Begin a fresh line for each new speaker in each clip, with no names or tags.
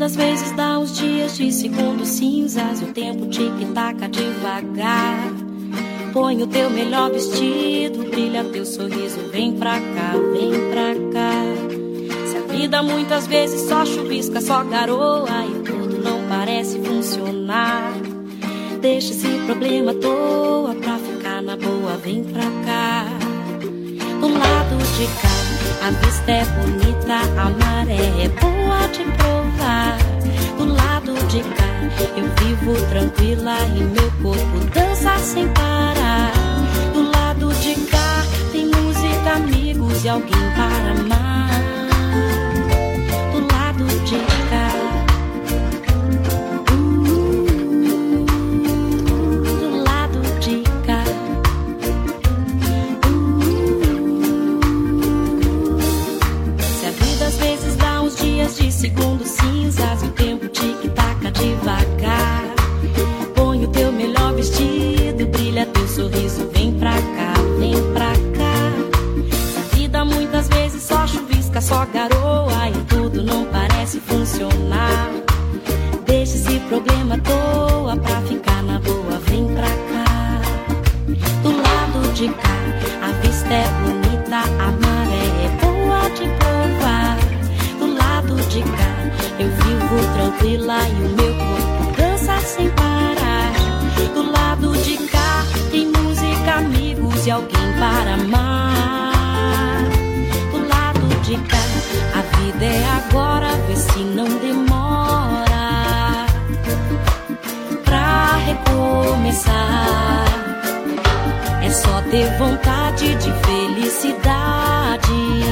às vezes dá uns dias de segundos cinzas e o tempo tic-taca devagar. Põe o teu melhor vestido, brilha teu sorriso, vem pra cá, vem pra cá. Se a vida muitas vezes só chuvisca, só garoa e tudo não parece funcionar, deixa esse problema à toa pra ficar na boa, vem pra cá. Do lado de cá, a vista é bonita, a maré é boa de provar. Do lado de cá, eu vivo tranquila e meu corpo dança sem parar. Do lado de cá, tem música, amigos e alguém para amar. Do lado de cá, do lado de cá. Se a vida às vezes dá uns dias de segundos cinzas e o tempo tic-taca devagar, põe o teu melhor vestido, brilha teu sorriso, vem pra cá, vem pra cá. Se a vida muitas vezes só chuvisca, só garoa e tudo não parece funcionar, deixa esse problema à toa pra ficar na boa, vem pra cá. Do lado de cá, a vista é bonita, a maré é boa de provar. Do lado de cá, eu vivo tranquila e o meu corpo dança sem parar. Do lado de cá, tem música, amigos e alguém para amar. Do lado de cá, a vida é agora, vê se não demora pra recomeçar. É só ter vontade de felicidade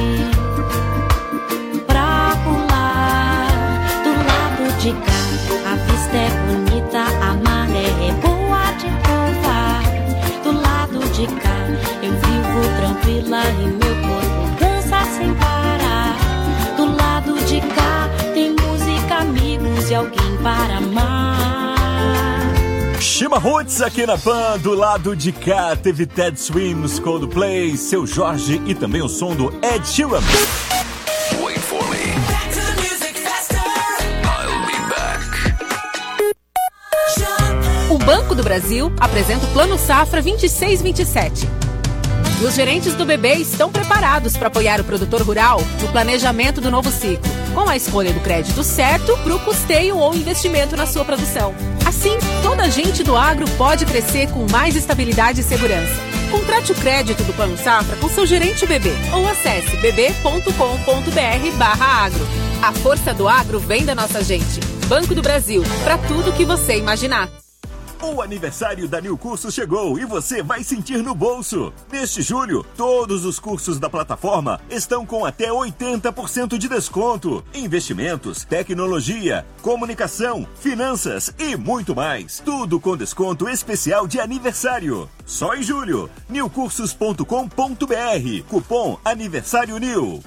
pra pular. Do lado de cá, a vista é bonita, a maré é boa de provar. Do lado de cá, eu vivo tranquila e meu corpo dança sem parar. Do lado de cá, tem música, amigos e alguém para amar.
Chima Roots aqui na Pan. Do lado de cá teve Ted Swims, Coldplay, Seu Jorge e também o som do Ed Sheeran.
Wait for me. Back to the music faster. I'll be back.
O Banco do Brasil apresenta o Plano Safra 26-27. E os gerentes do BB estão preparados para apoiar o produtor rural no planejamento do novo ciclo, com a escolha do crédito certo para o custeio ou investimento na sua produção. Assim, toda a gente do agro pode crescer com mais estabilidade e segurança. Contrate o crédito do Plano Safra com seu gerente BB ou acesse bb.com.br/agro. A força do agro vem da nossa gente. Banco do Brasil, para tudo que você imaginar.
O aniversário da New Cursos chegou e você vai sentir no bolso. Neste julho, todos os cursos da plataforma estão com até 80% de desconto. Investimentos, tecnologia, comunicação, finanças e muito mais. Tudo com desconto especial de aniversário. Só em julho. newcursos.com.br. Cupom Aniversário New.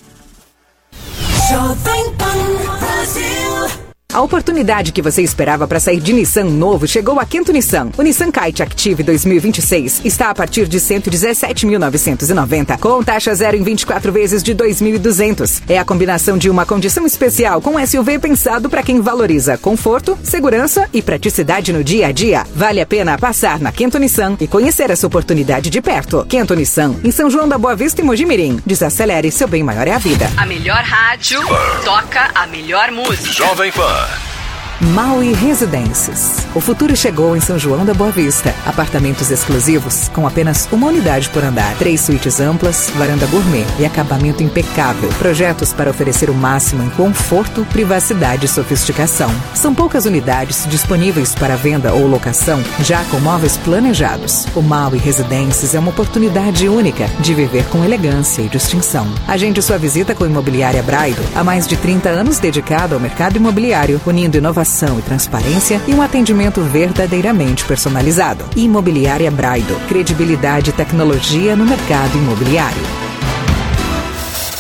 Jovem Pan Brasil.
A oportunidade que você esperava para sair de Nissan novo chegou a Quinto Nissan. O Nissan Kite Active 2026 está a partir de R$ 117.990, com taxa zero em 24 vezes de R$ 2.200. É a combinação de uma condição especial com SUV pensado para quem valoriza conforto, segurança e praticidade no dia a dia. Vale a pena passar na Quinto Nissan e conhecer essa oportunidade de perto. Quinto Nissan, em São João da Boa Vista e Mojimirim. Desacelere, seu bem maior é a vida.
A melhor rádio toca a melhor música.
Jovem Pan.
Maui Residências. O futuro chegou em São João da Boa Vista. Apartamentos exclusivos com apenas uma unidade por andar. 3 suítes amplas, varanda gourmet e acabamento impecável. Projetos para oferecer o máximo em conforto, privacidade e sofisticação. São poucas unidades disponíveis para venda ou locação, já com móveis planejados. O Maui Residências é uma oportunidade única de viver com elegância e distinção. Agende sua visita com a Imobiliária Braido. Há mais de 30 anos dedicado ao mercado imobiliário, unindo inovação e transparência e um atendimento verdadeiramente personalizado. Imobiliária Braido. Credibilidade e tecnologia no mercado imobiliário.
Você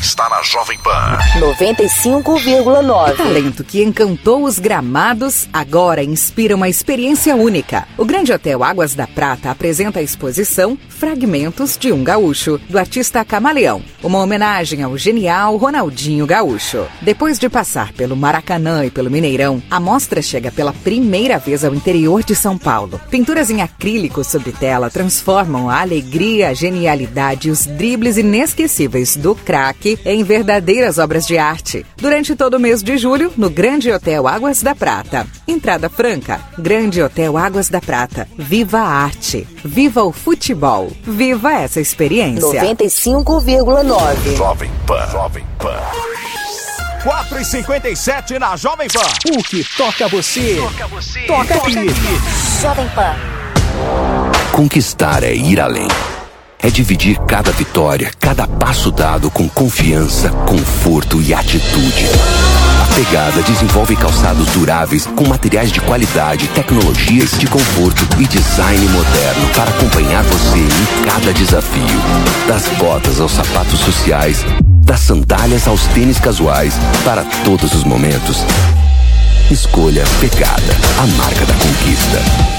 está na Jovem Pan.
95,9. Talento que encantou os gramados, agora inspira uma experiência única. O Grande Hotel Águas da Prata apresenta a exposição Fragmentos de um Gaúcho, do artista Camaleão. Uma homenagem ao genial Ronaldinho Gaúcho. Depois de passar pelo Maracanã e pelo Mineirão, a mostra chega pela primeira vez ao interior de São Paulo. Pinturas em acrílico sobre tela transformam a alegria, a genialidade e os dribles inesquecíveis do craque em verdadeiras obras de arte. Durante todo o mês de julho, no Grande Hotel Águas da Prata. Entrada franca. Grande Hotel Águas da Prata. Viva a arte. Viva o futebol. Viva essa experiência. 95,9.
Jovem Pan. Jovem Pan.
4h57 na Jovem Pan. O que toca você, toca aqui.
Jovem Pan.
Conquistar é ir além. É dividir cada vitória, cada passo dado com confiança, conforto e atitude. A Pegada desenvolve calçados duráveis com materiais de qualidade, tecnologias de conforto e design moderno para acompanhar você em cada desafio. Das botas aos sapatos sociais, das sandálias aos tênis casuais, para todos os momentos. Escolha Pegada, a marca da conquista.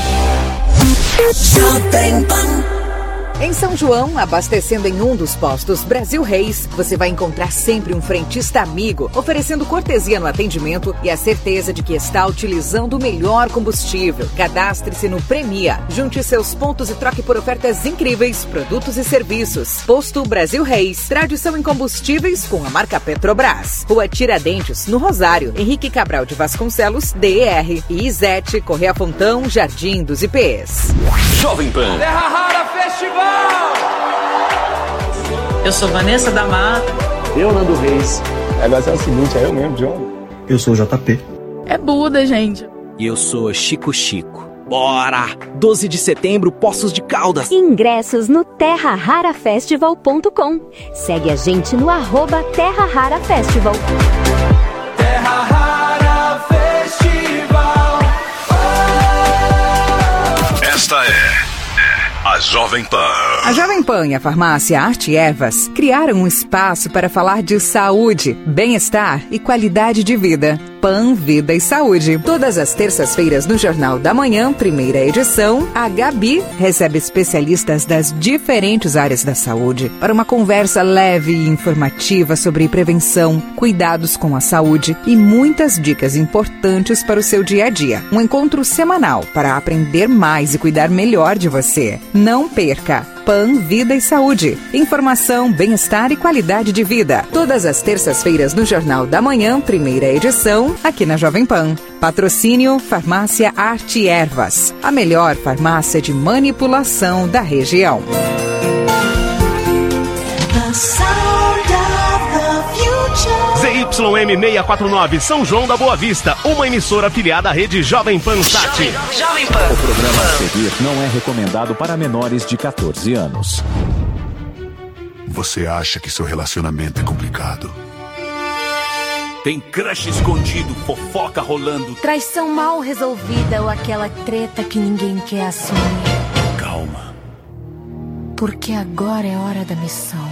Em São João, abastecendo em um dos postos Brasil Reis, você vai encontrar sempre um frentista amigo, oferecendo cortesia no atendimento e a certeza de que está utilizando o melhor combustível. Cadastre-se no Premia, junte seus pontos e troque por ofertas incríveis, produtos e serviços. Posto Brasil Reis, tradição em combustíveis com a marca Petrobras. Rua Tiradentes, no Rosário, Henrique Cabral de Vasconcelos, DR. E Izete, Correia Fontão, Jardim dos IPs.
Jovem Pan.
Terra Rara Festival.
Eu sou Vanessa da Mata.
Eu, Nando Reis. Agora é o seguinte, é eu mesmo, John. Eu sou o JP.
É Buda, gente.
E eu sou Chico Chico. Bora! 12 de setembro, Poços de Caldas.
Ingressos no terrararafestival.com. Segue a gente no @Terra Rara Festival.
Terra Rara Festival.
Esta é a Jovem Pan.
A Jovem Pan e a farmácia Arte Ervas criaram um espaço para falar de saúde, bem-estar e qualidade de vida. Pan, Vida e Saúde. Todas as terças-feiras no Jornal da Manhã, primeira edição, a Gabi recebe especialistas das diferentes áreas da saúde para uma conversa leve e informativa sobre prevenção, cuidados com a saúde e muitas dicas importantes para o seu dia a dia. Um encontro semanal para aprender mais e cuidar melhor de você. Não perca! Pan, Vida e Saúde. Informação, bem-estar e qualidade de vida. Todas as terças-feiras no Jornal da Manhã, primeira edição, aqui na Jovem Pan. Patrocínio Farmácia Arte Ervas, a melhor farmácia de manipulação da região.
ZYM 649, São João da Boa Vista, uma emissora afiliada à rede Jovem Pan Sat.
Jovem Pan. O programa a seguir não é recomendado para menores de 14 anos.
Você acha que seu relacionamento é complicado?
Tem crush escondido, fofoca rolando.
Traição mal resolvida ou aquela treta que ninguém quer assumir.
Calma.
Porque agora é hora da missão.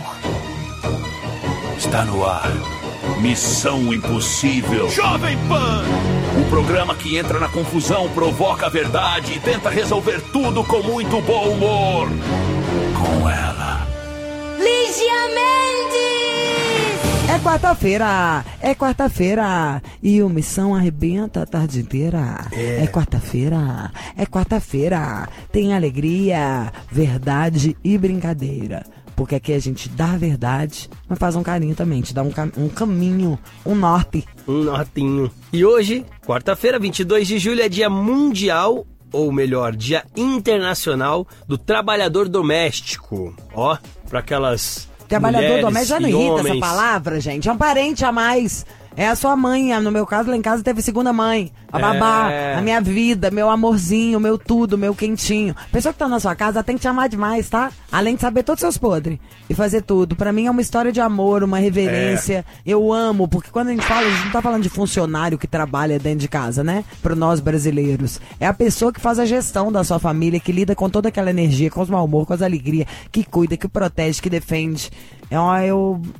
Está no ar. Missão Impossível. Jovem Pan. O programa que entra na confusão, provoca a verdade e tenta resolver tudo com muito bom humor. Com ela,
Lígia Mendes.
É quarta-feira e o Missão arrebenta a tarde inteira. É quarta-feira, tem alegria, verdade e brincadeira. Porque aqui a gente dá a verdade, mas faz um carinho também, te dá um caminho, um norte.
Um nortinho. E hoje, quarta-feira, 22 de julho, é dia mundial, ou melhor, dia internacional do trabalhador doméstico. Ó, para aquelas
trabalhador doméstico, já não irrita
homens.
essa palavra, gente. É um parente a mais. É a sua mãe. No meu caso, lá em casa teve segunda mãe. A babá, a minha vida, meu amorzinho, meu tudo, meu quentinho. A pessoa que tá na sua casa tem que te amar demais, tá? Além de saber todos os seus podres e fazer tudo. Pra mim é uma história de amor, uma reverência. Eu amo, porque quando a gente fala, a gente não tá falando de funcionário que trabalha dentro de casa, né? Pra nós brasileiros. É a pessoa que faz a gestão da sua família, que lida com toda aquela energia, com os mau humor, com as alegrias, que cuida, que protege, que defende.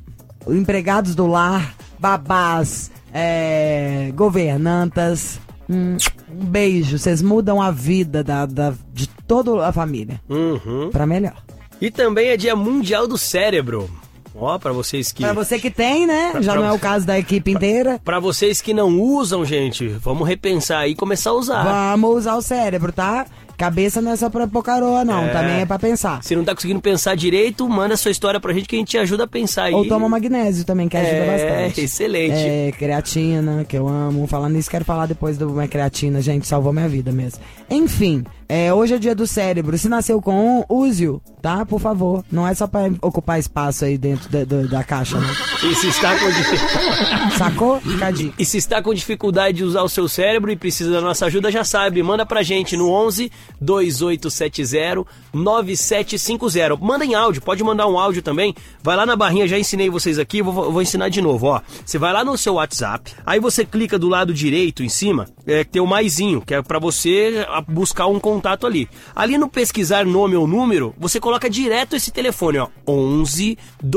empregados do lar, babás, governantas. Um beijo, vocês mudam a vida de toda a família. Pra melhor.
E também é Dia Mundial do Cérebro. Ó, pra vocês que...
Pra você que tem, né? Já não é o caso da equipe inteira.
Pra vocês que não usam, gente, vamos repensar aí e começar a usar.
Vamos usar o cérebro, tá? Cabeça não é só pra pôr caroa, não. Também é pra pensar.
Se não tá conseguindo pensar direito, manda sua história pra gente que a gente te ajuda a pensar aí.
Ou toma magnésio também, que ajuda bastante.
Excelente.
Creatina, que eu amo. Falando nisso, quero falar depois do minha creatina. Gente, salvou minha vida mesmo. Enfim, hoje é dia do cérebro. Se nasceu com um, use-o, tá? Por favor. Não é só pra ocupar espaço aí dentro da caixa, né?
E se está com dificuldade...
Sacou? Fica a dica.
E se está com dificuldade de usar o seu cérebro e precisa da nossa ajuda, já sabe. Manda pra gente no 11 2870 9750. Manda em áudio, pode mandar um áudio também. Vai lá na barrinha, já ensinei vocês aqui, vou ensinar de novo, ó. Você vai lá no seu WhatsApp, aí você clica do lado direito em cima, que tem o maisinho, que é pra você buscar um contato ali. Ali no pesquisar nome ou número, você coloca direto esse telefone, ó. 11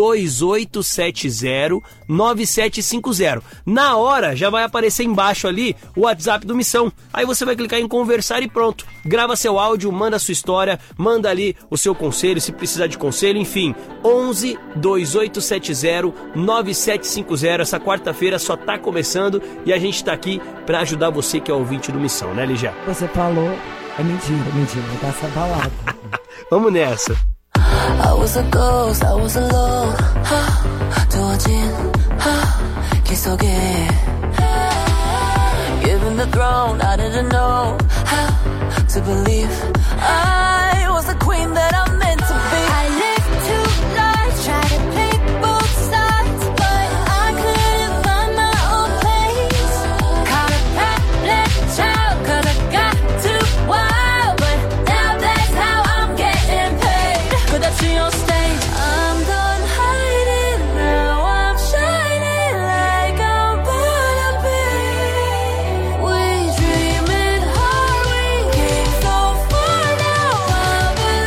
2870 9750. Na hora, já vai aparecer embaixo ali o WhatsApp do Missão. Aí você vai clicar em conversar e pronto. Grava seu áudio, manda a sua história, manda ali o seu conselho, se precisar de conselho, enfim. 11 2870 9750. Essa quarta-feira só tá começando e a gente tá aqui pra ajudar você que é ouvinte do Missão, né, Ligia?
Você falou, é mentira, vou dar essa palavra.
Vamos nessa.
I was a ghost, I was alone. 두어진 길 속에 given the throne, I didn't know how to believe I was the queen that I'm meant to be. I lived two lives, tried to pick both sides, but I couldn't find my own place. Caught a path, child, 'cause I got too wild, but now that's how I'm getting paid. Could I see on stage? I'm done hiding, now I'm shining like I'm born to be. We dreaming hard, we came so far, now I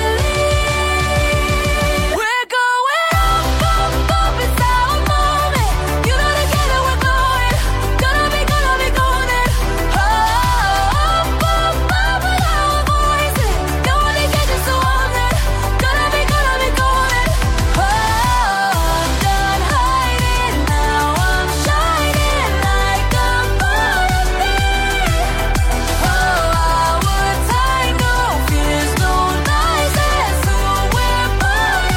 believe. We're going up, up, up, it's our moment. You know together we're going, gonna be golden. Up, up, up, with our voices. No one can get us so on it. Gonna be golden. Oh, I'm done hiding, now I'm shining like I'm born to be. Oh, our time, no fears, no lies, that's who we're born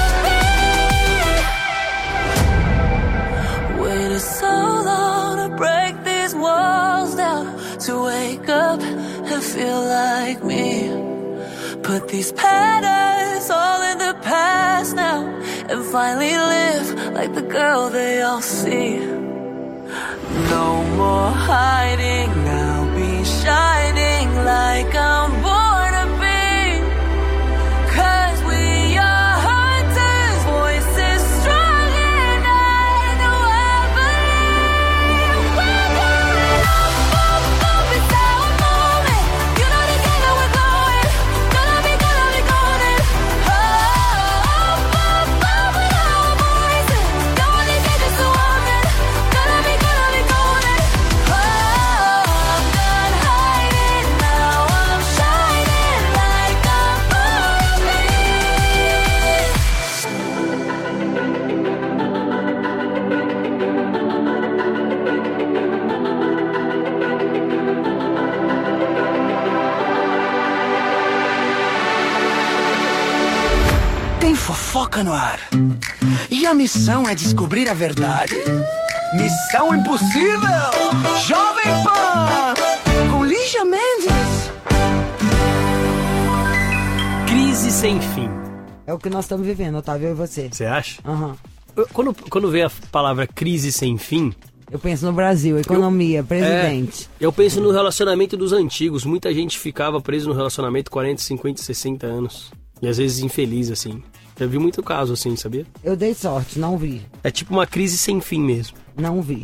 to be. Waited so long to break these walls down, to wake up and feel like me. Put these patterns all in the past now, and finally live like the girl they all see. No more hiding, now be shining like I'm born to be. 'Cause we are hunters, voices strong, and I know I believe. We're going up, up, up, it's our moment. You know together we're going, gonna be golden. Oh, up, up, up, with our voices. No one can get us so on it. Gonna be golden. Oh, I'm done hiding, now I'm shining like I'm born to be.
Tem fofoca no ar. E a missão é descobrir a verdade. Missão Impossível! Jovem Pan! Com Lígia Mendes.
Crise sem fim.
É o que nós estamos vivendo, Otávio, eu e você.
Você acha?
Aham.
Quando vê a palavra crise sem fim...
Eu penso no Brasil, economia, presidente.
Eu penso no relacionamento dos antigos. Muita gente ficava preso no relacionamento 40, 50, 60 anos. E às vezes infeliz, assim. Eu vi muito caso assim, sabia?
Eu dei sorte, não vi.
É tipo uma crise sem fim mesmo.
Não vi.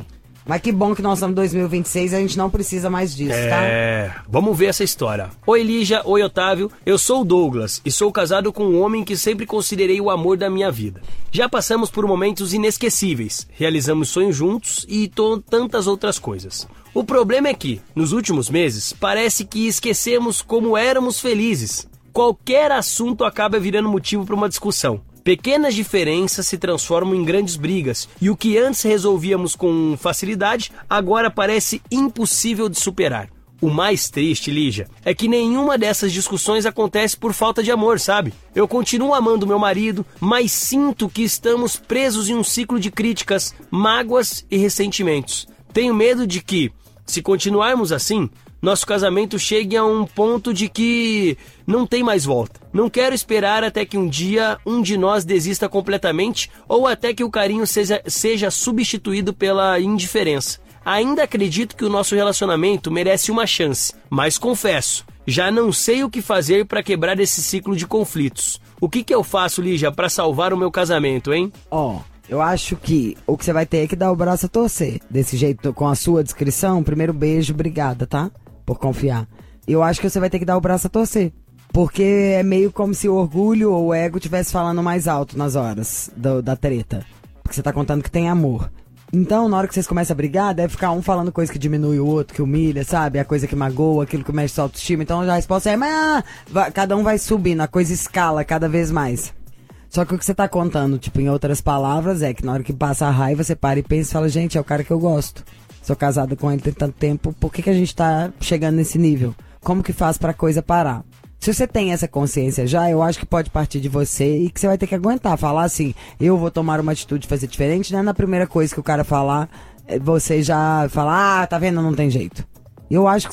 Mas que bom que nós estamos em 2026 e a gente não precisa mais disso, tá?
Vamos ver essa história. Oi, Lígia. Oi, Otávio. Eu sou o Douglas e sou casado com um homem que sempre considerei o amor da minha vida. Já passamos por momentos inesquecíveis, realizamos sonhos juntos e tantas outras coisas. O problema é que, nos últimos meses, parece que esquecemos como éramos felizes. Qualquer assunto acaba virando motivo para uma discussão. Pequenas diferenças se transformam em grandes brigas, e o que antes resolvíamos com facilidade, agora parece impossível de superar. O mais triste, Lígia, é que nenhuma dessas discussões acontece por falta de amor, sabe? Eu continuo amando meu marido, mas sinto que estamos presos em um ciclo de críticas, mágoas e ressentimentos. Tenho medo de que, se continuarmos assim, nosso casamento chegue a um ponto de que não tem mais volta. Não quero esperar até que um dia um de nós desista completamente ou até que o carinho seja substituído pela indiferença. Ainda acredito que o nosso relacionamento merece uma chance, mas confesso, já não sei o que fazer para quebrar esse ciclo de conflitos. O que eu faço, Lígia, para salvar o meu casamento, hein?
Eu acho que o que você vai ter é que dar o braço a torcer. Desse jeito, com a sua descrição, primeiro beijo, obrigada, tá? Por confiar. Eu acho que você vai ter que dar o braço a torcer. Porque é meio como se o orgulho ou o ego estivesse falando mais alto nas horas da treta. Porque você tá contando que tem amor. Então, na hora que vocês começam a brigar, deve ficar um falando coisa que diminui o outro, que humilha, sabe? A coisa que magoa, aquilo que mexe sua autoestima. Então, já a resposta é, cada um vai subindo, a coisa escala cada vez mais. Só que o que você tá contando, tipo, em outras palavras, é que na hora que passa a raiva, você para e pensa e fala, gente, é o cara que eu gosto. Sou casada com ele tem tanto tempo, por que a gente tá chegando nesse nível? Como que faz pra coisa parar? Se você tem essa consciência já, eu acho que pode partir de você e que você vai ter que aguentar. Falar assim, eu vou tomar uma atitude de fazer diferente, não é na primeira coisa que o cara falar, você já fala, tá vendo, não tem jeito. Eu acho que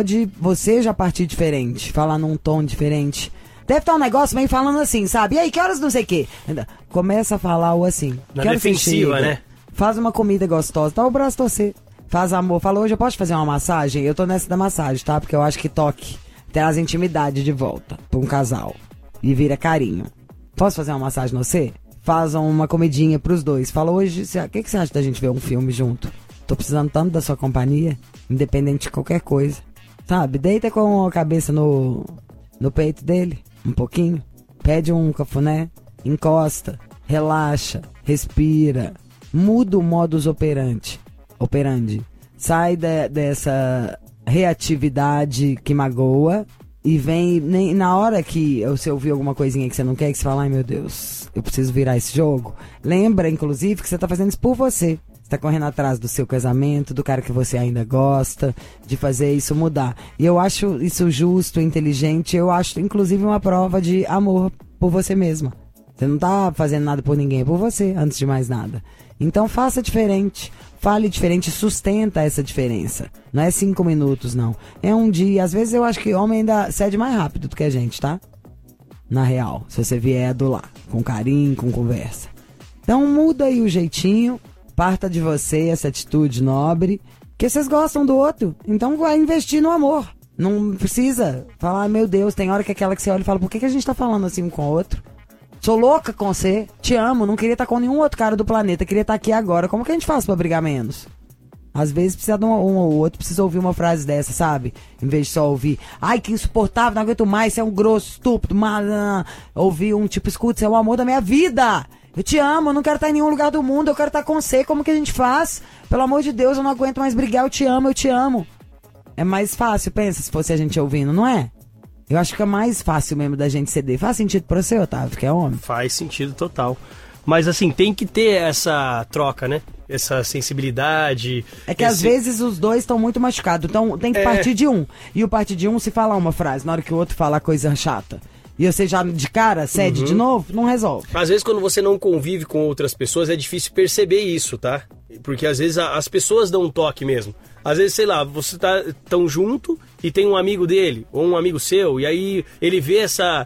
você já partir diferente, falar num tom diferente. Deve estar um negócio meio falando assim, sabe? E aí, que horas não sei o quê? Começa a falar o assim.
Na defensiva, né?
Faz uma comida gostosa, dá o braço a torcer. Faz amor. Fala, hoje eu posso fazer uma massagem? Eu tô nessa da massagem, tá? Porque eu acho que toque traz intimidade de volta pra um casal. E vira carinho. Posso fazer uma massagem no você? Faz uma comidinha pros dois. Fala, hoje, o que você acha da gente ver um filme junto? Tô precisando tanto da sua companhia, independente de qualquer coisa. Sabe? Deita com a cabeça no peito dele, um pouquinho. Pede um cafuné, encosta, relaxa, respira. Muda o modus operandi. Sai dessa reatividade que magoa e vem na hora que você ouvir alguma coisinha que você não quer, que você fala, ai meu Deus, eu preciso virar esse jogo. Lembra, inclusive, que você tá fazendo isso por você. Você tá correndo atrás do seu casamento, do cara que você ainda gosta, de fazer isso mudar. E eu acho isso justo, inteligente, eu acho inclusive uma prova de amor por você mesma. Você não tá fazendo nada por ninguém, é por você, antes de mais nada. Então faça diferente, fale diferente, sustenta essa diferença. Não é 5 minutos, não. É um dia. Às vezes eu acho que homem ainda cede mais rápido do que a gente, tá? Na real, se você vier adular, com carinho, com conversa. Então muda aí o jeitinho, parta de você essa atitude nobre, porque vocês gostam do outro, então vai investir no amor. Não precisa falar, meu Deus, tem hora que aquela que você olha e fala, por que a gente tá falando assim um com o outro? Sou louca com você, te amo, não queria estar com nenhum outro cara do planeta, queria estar aqui agora. Como que a gente faz pra brigar menos? Às vezes precisa de um ou outro, precisa ouvir uma frase dessa, sabe? Em vez de só ouvir, ai que insuportável, não aguento mais, você é um grosso, estúpido, ouvir um tipo, escuta, você é o amor da minha vida. Eu te amo, eu não quero estar em nenhum lugar do mundo, eu quero estar com você, como que a gente faz? Pelo amor de Deus, eu não aguento mais brigar, eu te amo, eu te amo. É mais fácil, pensa, se fosse a gente ouvindo, não é? Eu acho que é mais fácil mesmo da gente ceder. Faz sentido pra você, Otávio, que é homem?
Faz sentido total. Mas assim, tem que ter essa troca, né? Essa sensibilidade.
É que às vezes os dois estão muito machucados, então tem que partir de um. E o partir de um, se falar uma frase, na hora que o outro fala coisa chata, e você já de cara cede de novo, não resolve.
Às vezes quando você não convive com outras pessoas, é difícil perceber isso, tá? Porque às vezes as pessoas dão um toque mesmo. Às vezes, sei lá, você tá tão junto e tem um amigo dele, ou um amigo seu, e aí ele vê essa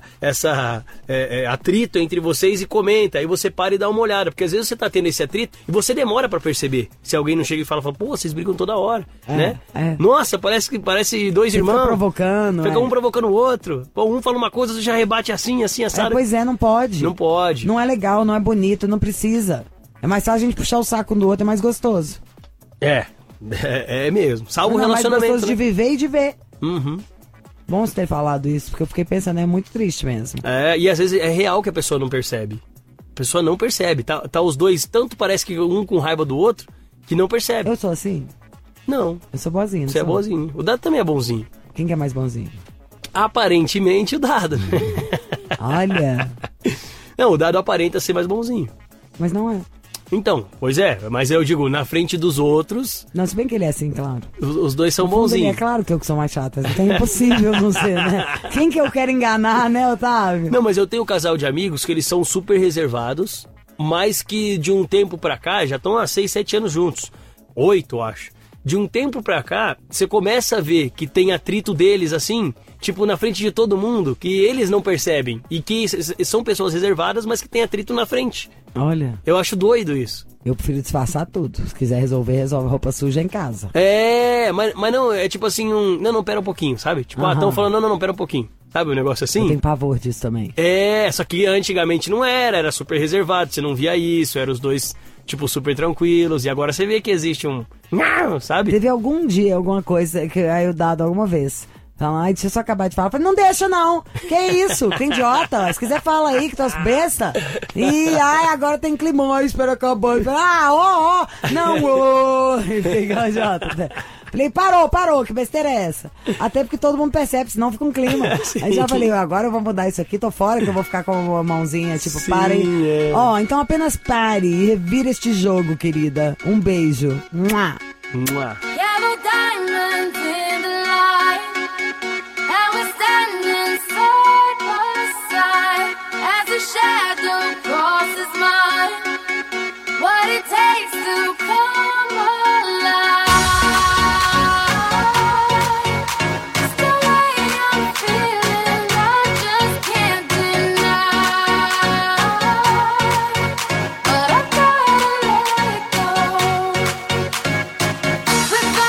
atrito entre vocês e comenta, aí você para e dá uma olhada, porque às vezes você tá tendo esse atrito e você demora pra perceber. Se alguém não chega e fala, pô, vocês brigam toda hora, né? Nossa, parece dois irmãos.
Fica provocando.
Fica um provocando o outro. Pô, um fala uma coisa, você já rebate assim, assado.
Pois é, não pode.
Não pode.
Não é legal, não é bonito, não precisa. É mais fácil a gente puxar o saco um do outro, é mais gostoso.
É mesmo. Salvo o
Não,
relacionamento.
mais gostoso de viver e de ver.
Uhum.
Bom você ter falado isso, porque eu fiquei pensando, é muito triste mesmo.
E às vezes é real que a pessoa não percebe. A pessoa não percebe. Tá os dois, tanto parece que um com raiva do outro, que não percebe.
Eu sou assim?
Não.
Eu sou boazinho.
Você é bonzinho. O Dado também é bonzinho.
Quem que é mais bonzinho?
Aparentemente o Dado.
Olha.
Não, o Dado aparenta ser mais bonzinho.
Mas não é.
Então, pois é, mas eu digo, na frente dos outros...
Não, se bem que ele é assim, claro.
Os dois são bonzinhos.
É claro que eu que sou mais chata, então é impossível não ser, né? Quem que eu quero enganar, né, Otávio?
Não, mas eu tenho um casal de amigos que eles são super reservados, mas que de um tempo pra cá, já estão há 6, 7 anos juntos. 8, eu acho. De um tempo pra cá, você começa a ver que tem atrito deles, assim, tipo, na frente de todo mundo, que eles não percebem. E que são pessoas reservadas, mas que tem atrito na frente.
Olha.
Eu acho doido isso.
Eu prefiro disfarçar tudo. Se quiser resolver, resolve roupa suja em casa.
Mas não, é tipo assim, não, pera um pouquinho, sabe? Tipo, estão falando, não, pera um pouquinho. Sabe um negócio assim?
Eu tenho pavor disso também.
Só que antigamente não era super reservado, você não via isso, eram os dois, tipo, super tranquilos, e agora você vê que existe um... sabe?
Teve algum dia, alguma coisa, que aí eu dado alguma vez... Então, ai, deixa eu só acabar de falar. Eu falei, não deixa não. Que isso? Que idiota. Se quiser fala aí, que tu é besta. E, agora tem climão. Espera acabar. Não, fica idiota. Falei, parou, que besteira é essa? Até porque todo mundo percebe, senão fica um clima. Aí já falei, agora eu vou mudar isso aqui, tô fora, que eu vou ficar com a mãozinha, tipo, pare. Então apenas pare e revira este jogo, querida. Um beijo. Mua.
Mua.
Shadow crosses mine. What it takes to come alive. It's the way I'm feeling, I just can't deny. But I gotta let it go.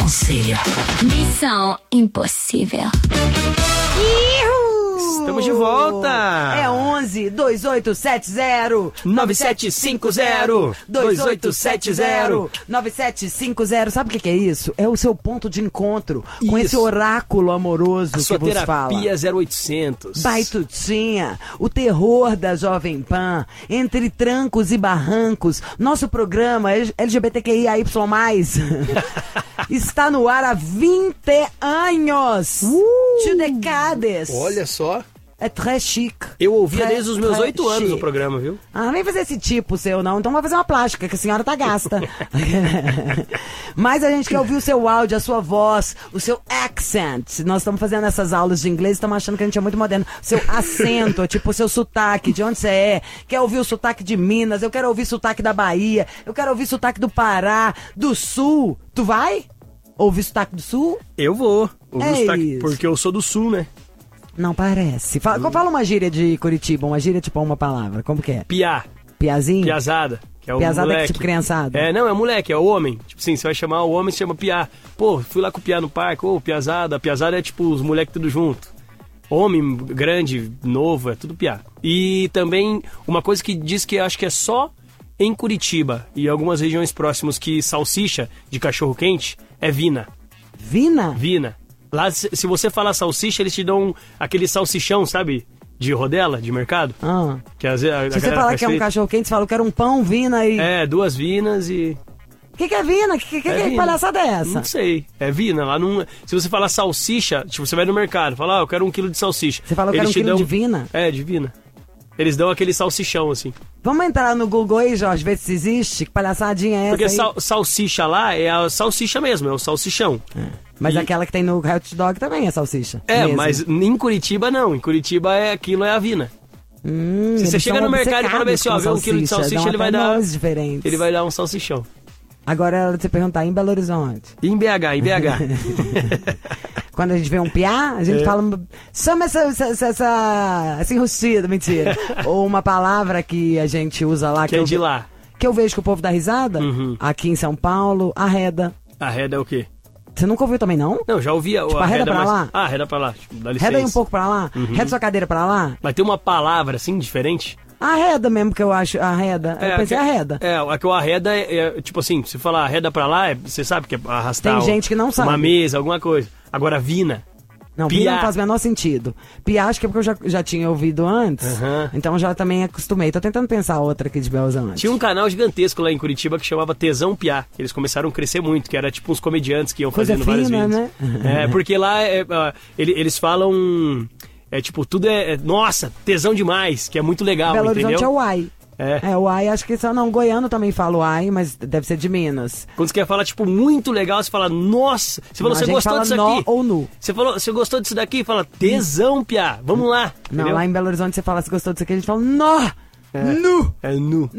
sobrancelha. Missão impossível.
Estamos de volta!
É 11 2870
9750
2870 9750. Sabe o que é isso? É o seu ponto de encontro com esse oráculo amoroso que vos fala.
Terapia 0800.
Baitutinha, o terror da Jovem Pan, entre trancos e barrancos. Nosso programa LGBTQIAY+, está no ar há 20 anos. 2 decades.
Olha só.
É très chique.
Eu ouvia desde os meus 8 anos o programa, viu?
Ah, nem fazer esse tipo seu, não. Então vai fazer uma plástica, que a senhora tá gasta. Mas a gente quer ouvir o seu áudio, a sua voz, o seu accent. Nós estamos fazendo essas aulas de inglês e estamos achando que a gente é muito moderno. Seu acento, tipo o seu sotaque, de onde você é. Quer ouvir o sotaque de Minas, eu quero ouvir o sotaque da Bahia, eu quero ouvir o sotaque do Pará, do Sul. Tu vai ouvir o sotaque do Sul?
Eu vou. Ouvir o sotaque, porque eu sou do Sul, né?
Não parece. Fala uma gíria de Curitiba, uma gíria tipo uma palavra. Como que é?
Piá.
Piazinho?
Piazada. Que é o
Piazada
moleque.
É tipo criançada.
É, não, é moleque, é o homem. Tipo assim, você vai chamar o homem, se chama Piá. Pô, fui lá com o Piá no parque, Piazada. Piazada é tipo os moleques tudo junto. Homem, grande, novo, é tudo Piá. E também uma coisa que diz que eu acho que é só em Curitiba e algumas regiões próximas que salsicha de cachorro-quente é vina.
Vina?
Vina. Lá, se você falar salsicha, eles te dão aquele salsichão, sabe? De rodela, de mercado. Que às vezes,
se você falar que é um cachorro-quente, você fala que era um pão, vina e...
É, 2 vinas e...
O que é vina? Que palhaçada é essa?
Não sei. É vina. Lá não... Se você falar salsicha, tipo, você vai no mercado, fala, eu quero 1 quilo de salsicha.
Você fala, eu quero 1 quilo de vina?
É, de vina. Eles dão aquele salsichão, assim.
Vamos entrar no Google aí, Jorge, ver se existe. Que palhaçadinha é essa?
Porque salsicha lá é a salsicha mesmo, é o salsichão.
Mas aquela que tem no hot dog também é salsicha.
É, mesmo. Mas em Curitiba não. Em Curitiba aquilo é a vina. Se você chega no mercado e fala assim, ó, vê 1 quilo de salsicha, ele vai dar... Ele vai dar um salsichão.
Agora é hora de você perguntar, em Belo Horizonte?
Em BH.
Quando a gente vê um piá, a gente fala, chama essa enrustida, mentira. Ou uma palavra que a gente usa lá.
Que é de lá.
Que eu vejo que o povo dá risada, aqui em São Paulo, arreda.
Arreda é o quê?
Você nunca ouviu também, não?
Não, já ouvi.
Tipo, arreda pra lá?
Ah, arreda pra lá. Tipo, dá licença.
Arreda aí um pouco pra lá? Arreda sua cadeira pra lá?
Mas tem uma palavra assim, diferente?
Arreda mesmo, que eu acho, arreda. Eu pensei arreda.
Que o arreda é, tipo assim, se falar arreda pra lá, você sabe que é arrastar.
Tem gente que não sabe.
Uma mesa, alguma coisa. Agora, vina.
Não, vina não faz o menor sentido. Piá, acho que é porque eu já tinha ouvido antes, então já também acostumei. Tô tentando pensar outra aqui de Belo Horizonte.
Tinha um canal gigantesco lá em Curitiba que chamava Tesão Piá. Eles começaram a crescer muito, que era tipo uns comediantes que iam fazendo vários vídeos.
Né?
Porque lá eles falam... tipo, tudo nossa, tesão demais, que é muito legal,
Belo
entendeu?
Horizonte é o uai. O ai, acho que só não, goiano também fala o ai, mas deve ser de Minas.
Quando você quer falar, tipo, muito legal, você fala, nossa, você falou, você gostou disso aqui?
Ou nu.
Você falou, você gostou disso daqui? Fala, tesão, piá, vamos lá.
Não,
entendeu?
lá em Belo Horizonte você fala, você gostou disso aqui, a gente fala, nó, nu.
É nu.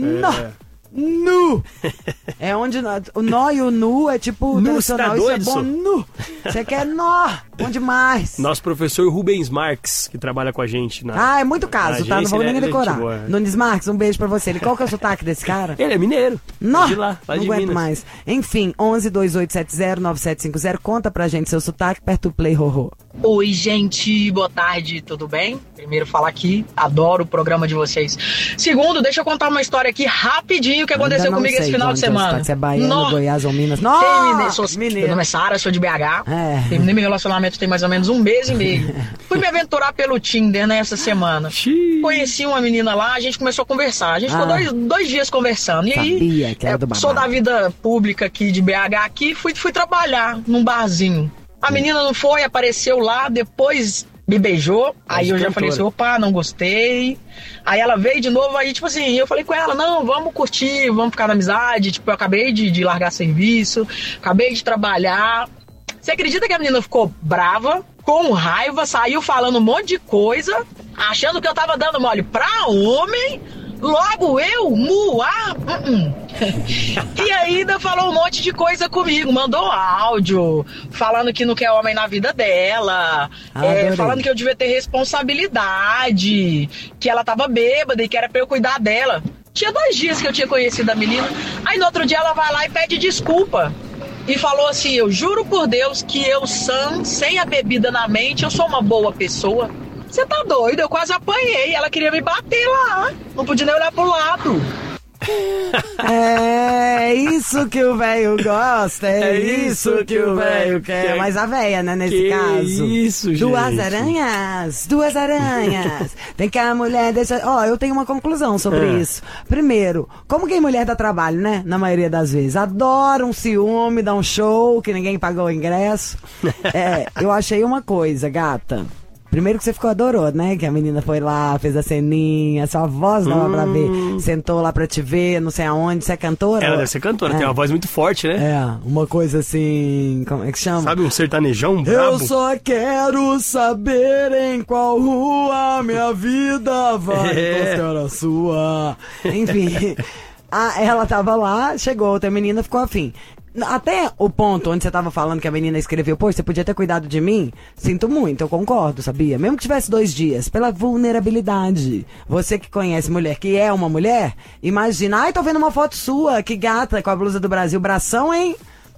Nu! É onde o nó e o nu é tipo
nu,
tradicional, isso é bom, nu! Você quer nó, bom demais!
Nosso professor Rubens Marques, que trabalha com a gente
é muito caso, tá? Não vou nem decorar. Nunes Marques, um beijo pra você. Qual que é o sotaque desse cara?
Ele é mineiro.
Nó!
De lá,
não aguento
Minas.
mais. Enfim, 1128709750, conta pra gente seu sotaque, aperta o play, horror.
Oi, gente, boa tarde, tudo bem? Primeiro falar aqui, adoro o programa de vocês. Segundo, deixa eu contar uma história aqui rapidinho que aconteceu comigo esse final de semana.
Você é baiano, Goiás ou Minas?
Meu nome é Sara, sou de BH. Terminei meu relacionamento tem mais ou menos 1 mês e meio. Fui me aventurar pelo Tinder nessa semana. Conheci uma menina lá, a gente começou a conversar. A gente ficou dois dias conversando. E aí, sou da vida pública aqui de BH aqui, fui trabalhar num barzinho. A menina não foi, apareceu lá, depois me beijou. Aí eu já falei assim, opa, não gostei. Aí ela veio de novo, aí tipo assim, eu falei com ela, não, vamos curtir, vamos ficar na amizade. Tipo, eu acabei de largar serviço, acabei de trabalhar. Você acredita que a menina ficou brava, com raiva, saiu falando um monte de coisa, achando que eu tava dando mole pra homem, logo eu, E ainda falou um monte de coisa comigo, mandou áudio, falando que não quer homem na vida dela, falando que eu devia ter responsabilidade, que ela tava bêbada e que era pra eu cuidar dela. Tinha 2 dias que eu tinha conhecido a menina, aí no outro dia ela vai lá e pede desculpa. e falou assim: eu juro por Deus que eu, sã, sem a bebida na mente, eu sou uma boa pessoa. Você tá doido? Eu quase apanhei. Ela queria me bater lá. Não podia nem olhar pro lado.
É isso que o velho gosta, é isso que o velho quer. Mas a véia, né, nesse caso.
Isso, gente.
Duas aranhas. Tem que a mulher deixa... Ó, eu tenho uma conclusão sobre isso. Primeiro, como que a mulher dá trabalho, né? Na maioria das vezes. Adora um ciúme, dá um show que ninguém pagou o ingresso. Eu achei uma coisa, gata. Primeiro que você adorou, né? Que a menina foi lá, fez a ceninha, sua voz dava pra ver. Sentou lá pra te ver, não sei aonde. Você é cantora?
Ela deve ser cantora, tem uma voz muito forte, né?
Uma coisa assim... Como é que chama?
Sabe, um sertanejão brabo?
Eu só quero saber em qual rua minha vida vai buscar a sua. Enfim, ela tava lá, chegou outra menina, ficou afim. Até o ponto onde você tava falando que a menina escreveu, pô, você podia ter cuidado de mim, sinto muito, eu concordo, sabia? Mesmo que tivesse 2 dias, pela vulnerabilidade. Você que conhece mulher, que é uma mulher, imagina, ai, tô vendo uma foto sua, que gata, com a blusa do Brasil, bração, hein?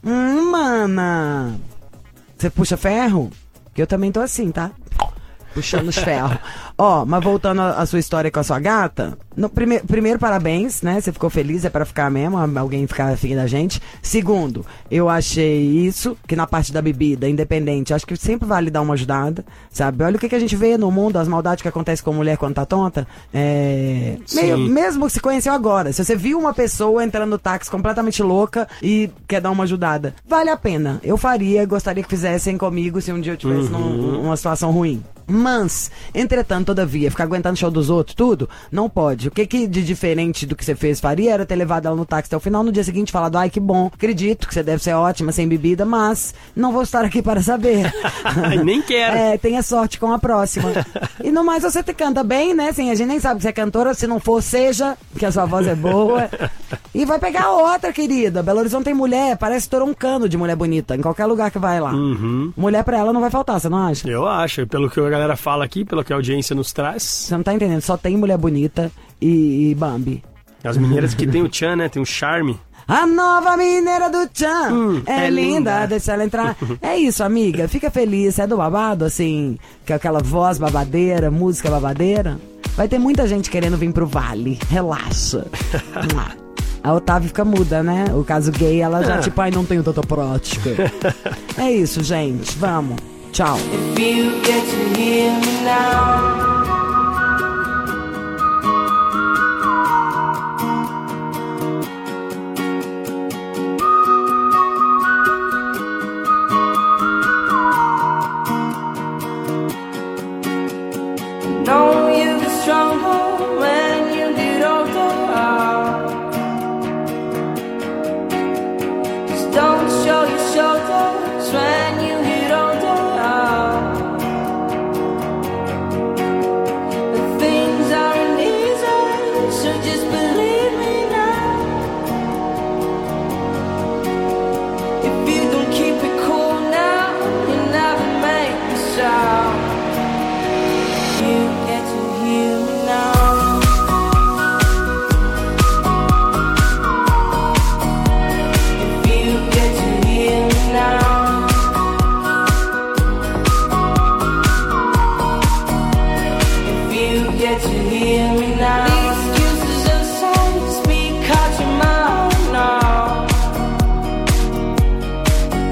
Mana. Você puxa ferro? Que eu também tô assim, tá? Puxando os ferros. Mas voltando à sua história com a sua gata, primeiro, parabéns, né? Você ficou feliz, é pra ficar mesmo, alguém ficar afim da gente. Segundo, eu achei isso, que na parte da bebida, independente, acho que sempre vale dar uma ajudada, sabe? Olha o que a gente vê no mundo, as maldades que acontecem com a mulher quando tá tonta. Mesmo que se conheceu agora, se você viu uma pessoa entrando no táxi completamente louca e quer dar uma ajudada, vale a pena. Eu faria, gostaria que fizessem comigo se um dia eu tivesse numa situação ruim. Mas, entretanto, todavia, ficar aguentando o show dos outros, tudo, não pode. O que de diferente do que você fez faria era ter levado ela no táxi até o final, no dia seguinte falado, ai, que bom, acredito que você deve ser ótima, sem bebida, mas não vou estar aqui para saber.
Nem quero.
Tenha sorte com a próxima. E no mais, você canta bem, né? Assim, a gente nem sabe que você é cantora, se não for, seja, que a sua voz é boa. E vai pegar outra, querida. Belo Horizonte tem mulher, parece estourou um cano de mulher bonita, em qualquer lugar que vai lá. Mulher pra ela não vai faltar, você não acha?
Eu acho, pelo que a galera fala aqui, pelo que a audiência nos traz.
Você não tá entendendo, só tem mulher bonita e Bambi.
As mineiras que tem o tchan, né? Tem o charme.
A nova mineira do tchan é linda, deixa ela entrar. É isso, amiga, fica feliz, é do babado, assim, com aquela voz babadeira, música babadeira. Vai ter muita gente querendo vir pro Vale, relaxa. A Otávio fica muda, né? O caso gay, ela já tipo, ai, não tenho tanta prática. É isso, gente, vamos. Tchau.
If you get to hear me now, know you were stronger when you get older. Just don't show your shoulders when you get older. But things aren't easy, so just believe me now. If you don't keep it cool now, you never make the sound. You get to hear me now. If you get to hear me now. If you get to hear me now. The excuses are so to speak out your mouth now.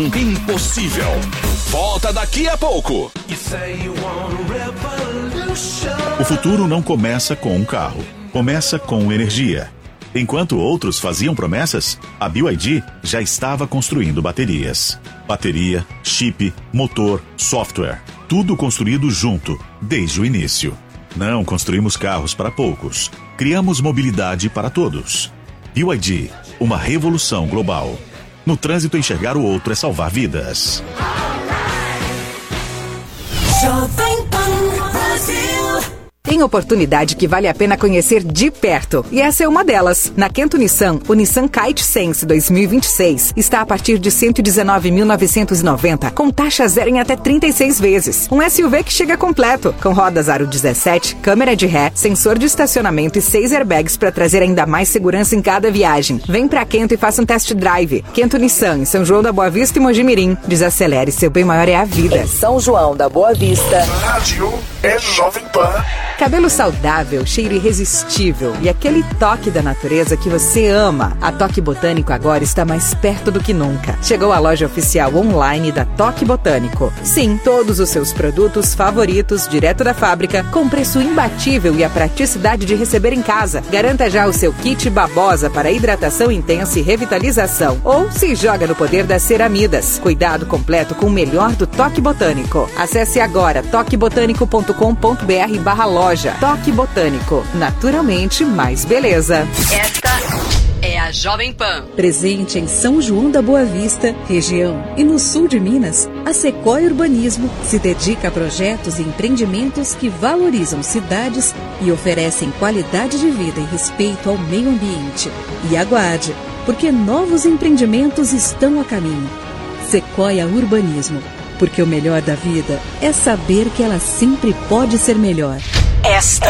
Impossível. Volta daqui a pouco.
O futuro não começa com um carro, começa com energia. Enquanto outros faziam promessas, a BYD já estava construindo baterias. Bateria, chip, motor, software, tudo construído junto, desde o início. Não construímos carros para poucos, criamos mobilidade para todos. BYD, uma revolução global. No trânsito, enxergar o outro é salvar vidas.
Tem oportunidade que vale a pena conhecer de perto. E essa é uma delas. Na Kento Nissan, o Nissan Kite Sense 2026 está a partir de R$ 119.990, com taxa zero em até 36 vezes. Um SUV que chega completo, com rodas aro 17, câmera de ré, sensor de estacionamento e 6 airbags para trazer ainda mais segurança em cada viagem. Vem pra Kento e faça um test drive. Kento Nissan, em São João da Boa Vista e Mojimirim. Desacelere, seu bem maior é a vida. Em São João da Boa Vista.
Rádio é Jovem Pan.
Cabelo saudável, cheiro irresistível e aquele toque da natureza que você ama. A Toque Botânico agora está mais perto do que nunca. Chegou a loja oficial online da Toque Botânico. Sim, todos os seus produtos favoritos, direto da fábrica, com preço imbatível e a praticidade de receber em casa. Garanta já o seu kit babosa para hidratação intensa e revitalização. Ou se joga no poder das ceramidas. Cuidado completo com o melhor do Toque Botânico. Acesse agora toquebotânico.com.br/loja. Toque Botânico. Naturalmente mais beleza.
Esta é a Jovem Pan.
Presente em São João da Boa Vista, região e no sul de Minas, a Sequoia Urbanismo se dedica a projetos e empreendimentos que valorizam cidades e oferecem qualidade de vida e respeito ao meio ambiente. E aguarde, porque novos empreendimentos estão a caminho. Sequoia Urbanismo, porque o melhor da vida é saber que ela sempre pode ser melhor.
Esta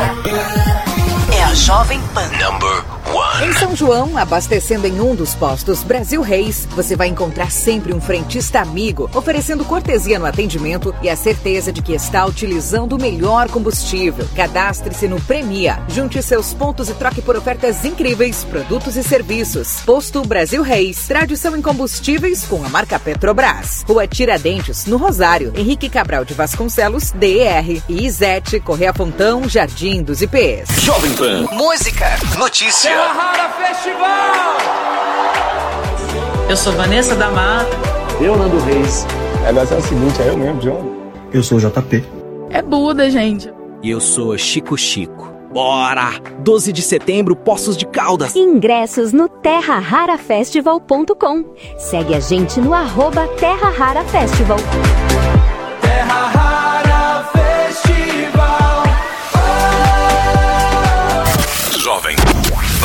é a Jovem Pan.
Number 1.
Em São João, abastecendo em um dos postos Brasil Reis, você vai encontrar sempre um frentista amigo, oferecendo cortesia no atendimento e a certeza de que está utilizando o melhor combustível. Cadastre-se no Premia, junte seus pontos e troque por ofertas incríveis, produtos e serviços. Posto Brasil Reis, tradição em combustíveis com a marca Petrobras. Rua Tiradentes, no Rosário, Henrique Cabral de Vasconcelos, DR. E Izete, Correia Fontão, Jardim dos IPs.
Jovem Pan. Música, notícia.
Terra Rara Festival. Eu sou Vanessa da Mata.
Eu, Nando Reis. Mas é o seguinte, é eu mesmo, John. Eu sou o JP.
É Buda, gente.
E eu sou Chico Chico. Bora! 12 de setembro, Poços de Caldas.
Ingressos no terrararafestival.com. Segue a gente no @Terra Rara Festival.
Terra Rara Festival.
Jovem Pan.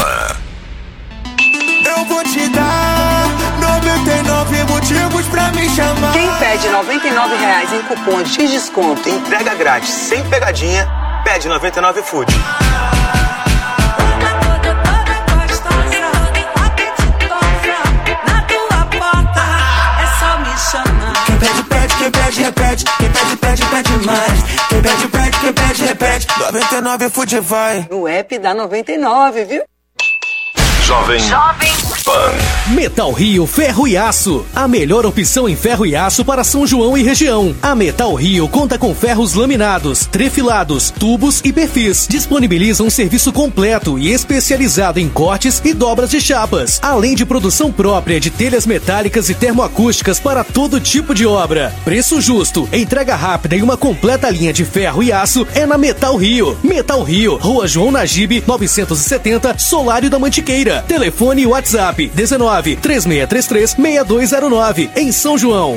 Eu vou te dar 99 motivos pra me chamar.
Quem pede R$99 em cupom de desconto e entrega grátis sem pegadinha, pede 99 Food.
Quem pede, pede, quem pede, repete. Quem pede, pede, pede mais. Quem pede, pede, quem pede, repete. 99 Food vai.
No app dá 99, viu?
Jovem Pan.
Metal Rio Ferro e Aço. A melhor opção em ferro e aço para São João e região. A Metal Rio conta com ferros laminados, trefilados, tubos e perfis. Disponibiliza um serviço completo e especializado em cortes e dobras de chapas. Além de produção própria de telhas metálicas e termoacústicas para todo tipo de obra. Preço justo, entrega rápida e uma completa linha de ferro e aço é na Metal Rio. Metal Rio, Rua João Nagibe, 970, Solário da Mantiqueira. Telefone e WhatsApp 19-3633-6209, em São João.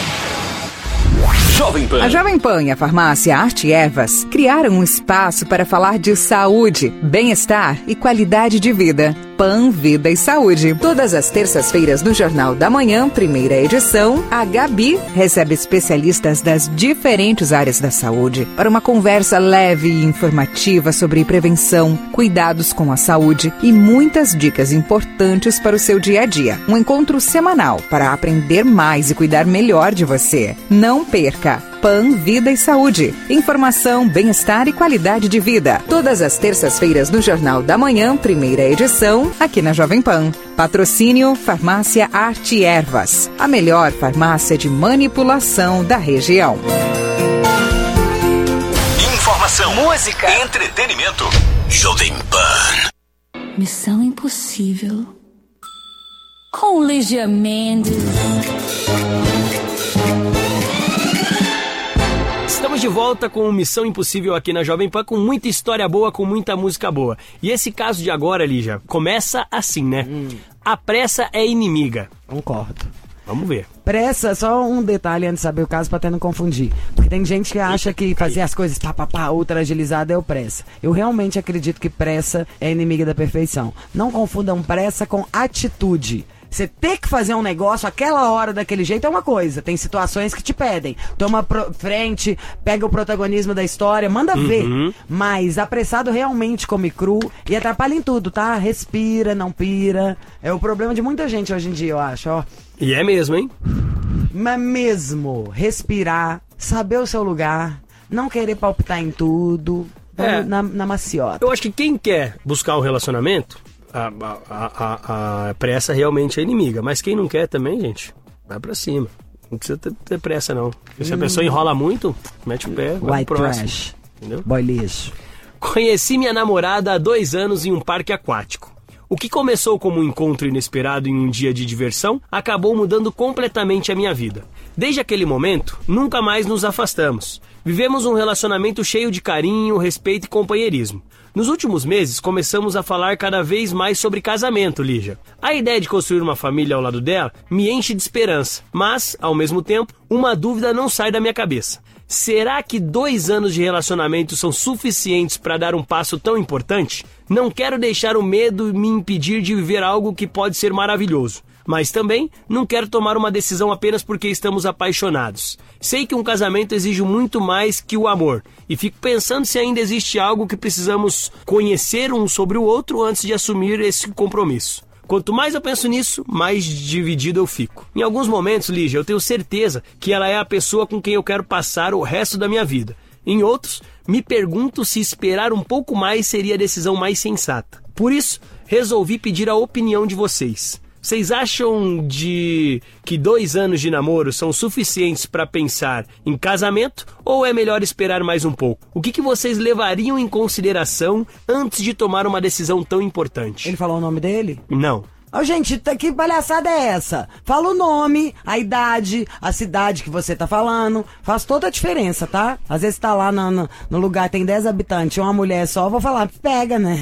Jovem Pan.
A Jovem Pan e a farmácia Arte Ervas criaram um espaço para falar de saúde, bem-estar e qualidade de vida. Pan, Vida e Saúde. Todas as terças-feiras no Jornal da Manhã, primeira edição, a Gabi recebe especialistas das diferentes áreas da saúde para uma conversa leve e informativa sobre prevenção, cuidados com a saúde e muitas dicas importantes para o seu dia a dia. Um encontro semanal para aprender mais e cuidar melhor de você. Não perca! Pan Vida e Saúde. Informação, bem-estar e qualidade de vida. Todas as terças-feiras no Jornal da Manhã, primeira edição, aqui na Jovem Pan. Patrocínio Farmácia Arte e Ervas, a melhor farmácia de manipulação da região.
Informação, música, entretenimento. Jovem Pan.
Missão Impossível com Lígia Mendes.
Estamos de volta com Missão Impossível aqui na Jovem Pan, com muita história boa, com muita música boa. E esse caso de agora, Lígia, começa assim, né? A pressa é inimiga.
Concordo.
Vamos ver.
Pressa, só um detalhe antes de saber o caso pra até não confundir. Porque tem gente que acha que fazer as coisas ultra agilizada é o pressa. Eu realmente acredito que pressa é inimiga da perfeição. Não confundam pressa com atitude. Você ter que fazer um negócio aquela hora daquele jeito é uma coisa. Tem situações que te pedem. Toma frente, pega o protagonismo da história, manda ver. Mas apressado realmente come cru e atrapalha em tudo, tá? Respira, não pira. É o problema de muita gente hoje em dia, eu acho, ó.
E é mesmo, hein?
Mas mesmo, respirar, saber o seu lugar, não querer palpitar em tudo, na maciota.
Eu acho que quem quer buscar um relacionamento, a pressa realmente é inimiga. Mas quem não quer também, gente, vai pra cima. Não precisa ter pressa, não. Porque se a pessoa enrola muito, mete o pé, vai
White
pro próximo.
trash.
Entendeu?
Boy lixo.
Conheci minha namorada há 2 anos em um parque aquático. O que começou como um encontro inesperado em um dia de diversão, acabou mudando completamente a minha vida. Desde aquele momento, nunca mais nos afastamos. Vivemos um relacionamento cheio de carinho, respeito e companheirismo. Nos últimos meses, começamos a falar cada vez mais sobre casamento, Lígia. A ideia de construir uma família ao lado dela me enche de esperança, mas, ao mesmo tempo, uma dúvida não sai da minha cabeça. Será que 2 anos de relacionamento são suficientes para dar um passo tão importante? Não quero deixar o medo me impedir de viver algo que pode ser maravilhoso. Mas também não quero tomar uma decisão apenas porque estamos apaixonados. Sei que um casamento exige muito mais que o amor. E fico pensando se ainda existe algo que precisamos conhecer um sobre o outro antes de assumir esse compromisso. Quanto mais eu penso nisso, mais dividido eu fico. Em alguns momentos, Lígia, eu tenho certeza que ela é a pessoa com quem eu quero passar o resto da minha vida. Em outros, me pergunto se esperar um pouco mais seria a decisão mais sensata. Por isso, resolvi pedir a opinião de vocês. Vocês acham que 2 anos de namoro são suficientes para pensar em casamento ou é melhor esperar mais um pouco? O que vocês levariam em consideração antes de tomar uma decisão tão importante?
Ele falou o nome dele?
Não.
Ó, gente, que palhaçada é essa? Fala o nome, a idade, a cidade que você tá falando. Faz toda a diferença, tá? Às vezes tá lá no lugar, tem 10 habitantes, uma mulher só, eu vou falar, pega, né?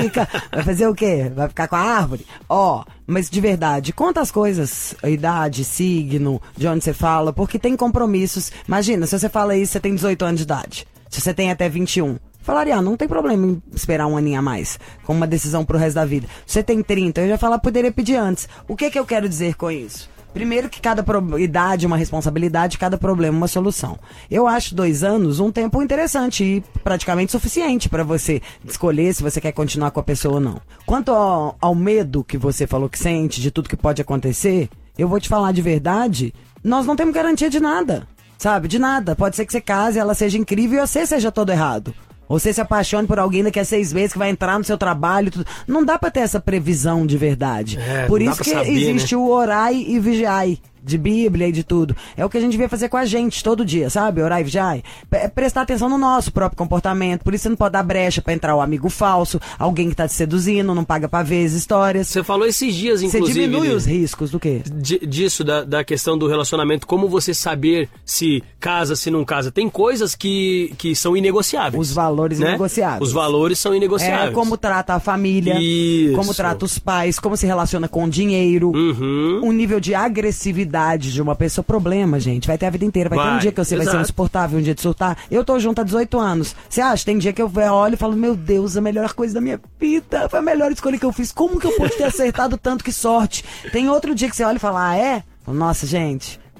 Vai fazer o quê? Vai ficar com a árvore? Ó, mas de verdade, conta as coisas, a idade, signo, de onde você fala, porque tem compromissos. Imagina, se você fala isso, você tem 18 anos de idade. Se você tem até 21. Falaria, não tem problema em esperar um aninho a mais, com uma decisão pro resto da vida. Você tem 30, eu já falar, poderia pedir antes. O que eu quero dizer com isso? Primeiro que cada idade é uma responsabilidade, cada problema uma solução. Eu acho 2 anos um tempo interessante e praticamente suficiente para você escolher se você quer continuar com a pessoa ou não. Quanto ao medo que você falou que sente, de tudo que pode acontecer, eu vou te falar de verdade, nós não temos garantia de nada, sabe? De nada. Pode ser que você case, ela seja incrível e você seja todo errado. Ou você se apaixone por alguém daqui a 6 meses que vai entrar no seu trabalho. Tudo. Não dá pra ter essa previsão de verdade. Por isso que saber, existe, né? O orai e vigiai. De Bíblia e de tudo. É o que a gente devia fazer com a gente todo dia, sabe? Orar e vigiar. Prestar atenção no nosso próprio comportamento. Por isso você não pode dar brecha pra entrar o amigo falso, alguém que tá te seduzindo, não paga pra ver as histórias.
Você falou esses dias, inclusive.
Você diminui os riscos do quê?
Disso, da questão do relacionamento. Como você saber se casa, se não casa. Tem coisas que são inegociáveis.
Os valores, né? Inegociáveis.
Os valores são inegociáveis.
É como trata a família,
isso.
Como trata os pais, como se relaciona com o dinheiro, um nível de agressividade de uma pessoa, problema, gente, vai ter a vida inteira, vai ter um dia que você vai ser insuportável, um dia de surtar. Eu tô junto há 18 anos, você acha? Tem dia que eu olho e falo, meu Deus, a melhor coisa da minha vida, foi a melhor escolha que eu fiz, como que eu pude ter acertado tanto, que sorte. Tem outro dia que você olha e fala, é? Nossa, gente,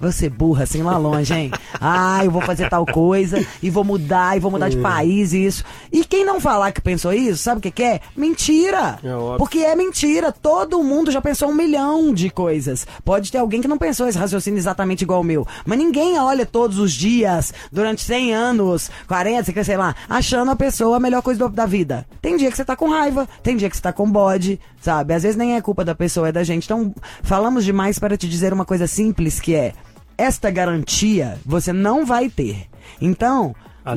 Você burra assim lá longe, hein? Eu vou fazer tal coisa, e vou mudar de país e isso. E quem não falar que pensou isso, sabe o que é? Mentira! Porque é mentira. Todo mundo já pensou 1 milhão de coisas. Pode ter alguém que não pensou esse raciocínio exatamente igual o meu. Mas ninguém olha todos os dias, durante 100 anos, 40, sei lá, achando a pessoa a melhor coisa da vida. Tem dia que você tá com raiva, tem dia que você tá com bode, sabe? Às vezes nem é culpa da pessoa, é da gente. Então, falamos demais para te dizer uma coisa simples, que é: esta garantia você não vai ter. Então,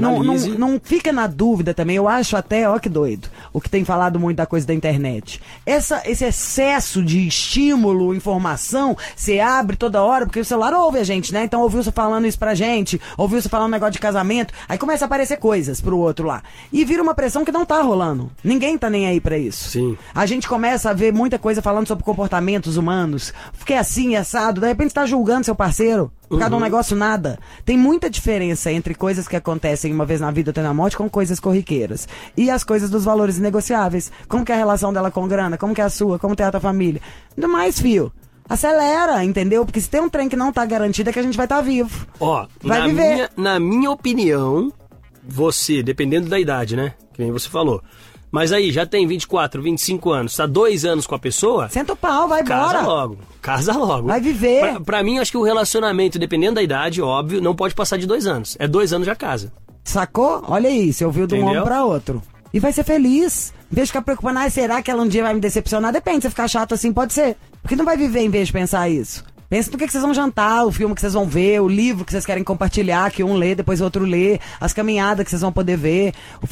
não fica na dúvida também. Eu acho até, ó que doido, o que tem falado muito da coisa da internet. Esse excesso de estímulo, informação, você abre toda hora, porque o celular ouve a gente, né? Então ouviu você falando isso pra gente, ouviu você falando um negócio de casamento, aí começa a aparecer coisas pro outro lá. E vira uma pressão que não tá rolando. Ninguém tá nem aí pra isso.
Sim.
A gente começa a ver muita coisa falando sobre comportamentos humanos. Fiquei assim, assado, de repente você tá julgando seu parceiro. Por causa de um negócio nada. Tem muita diferença entre coisas que acontecem uma vez na vida ou na morte com coisas corriqueiras. E as coisas dos valores inegociáveis. Como que é a relação dela com grana? Como que é a sua? Como tem a tua família? Ainda mais, fio. Acelera, entendeu? Porque se tem um trem que não tá garantido é que a gente vai estar vivo. Vai viver.
Na minha opinião, você, dependendo da idade, né? Que nem você falou. Mas aí, já tem 24, 25 anos, tá 2 anos com a pessoa...
Senta o pau, vai embora.
Casa logo.
Vai viver.
Pra mim, acho que o relacionamento, dependendo da idade, óbvio, não pode passar de 2 anos. É 2 anos já casa.
Sacou? Olha aí, você ouviu de um homem pra outro. E vai ser feliz. Em vez de ficar preocupando, será que ela um dia vai me decepcionar? Depende, se ficar chato assim, pode ser. Porque não vai viver em vez de pensar isso. Pensa no que vocês vão jantar, o filme que vocês vão ver, o livro que vocês querem compartilhar, que um lê, depois o outro lê, as caminhadas que vocês vão poder ver,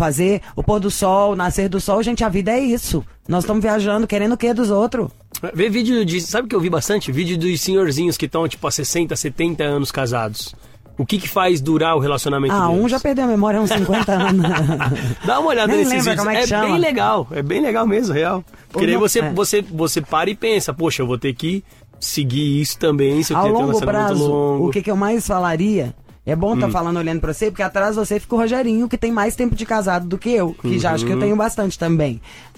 o pôr do sol, o nascer do sol. Gente, a vida é isso. Nós estamos viajando, querendo o quê dos outros?
Ver vídeo de... Sabe o que eu vi bastante? Vídeo dos senhorzinhos que estão, tipo, há 60, 70 anos casados. O que faz durar o relacionamento deles?
Um já perdeu a memória há uns 50 anos.
Dá uma olhada nesses vídeos.
Como é que chama?
É bem legal mesmo, real. Porque aí você para e pensa, poxa, eu vou ter que seguir isso também, se eu
ao
ter
longo prazo,
longo.
O que eu mais falaria, é bom estar falando olhando pra você, porque atrás de você fica o Rogerinho, que tem mais tempo de casado do que eu, que já acho que eu tenho bastante também.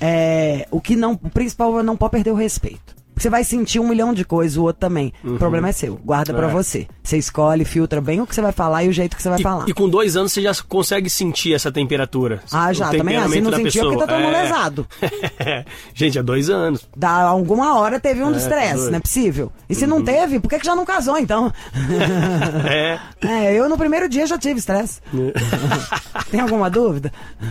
O principal é não pode perder o respeito. Você vai sentir 1 milhão de coisas, o outro também. O problema é seu, guarda pra você. Você escolhe, filtra bem o que você vai falar e o jeito que você vai falar.
E com 2 anos você já consegue sentir essa temperatura.
Já, também assim, não sentiu porque tá todo mundo lesado.
Gente, há 2 anos.
Alguma hora teve um estresse, não é possível. E se não teve, por que já não casou, então? Eu no primeiro dia já tive estresse. Tem alguma dúvida?